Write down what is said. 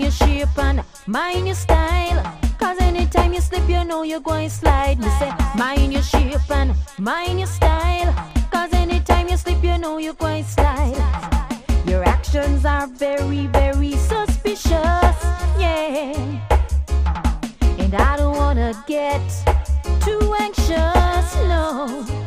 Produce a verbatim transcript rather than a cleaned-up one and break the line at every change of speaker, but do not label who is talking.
your shape and mind your style. Cause anytime you slip, you know you're going to slide. Me say, mind your shape and mind your style. Cause anytime you slip, you know you're going to slide. Your actions are very, very suspicious, yeah. And I don't wanna get too anxious, no.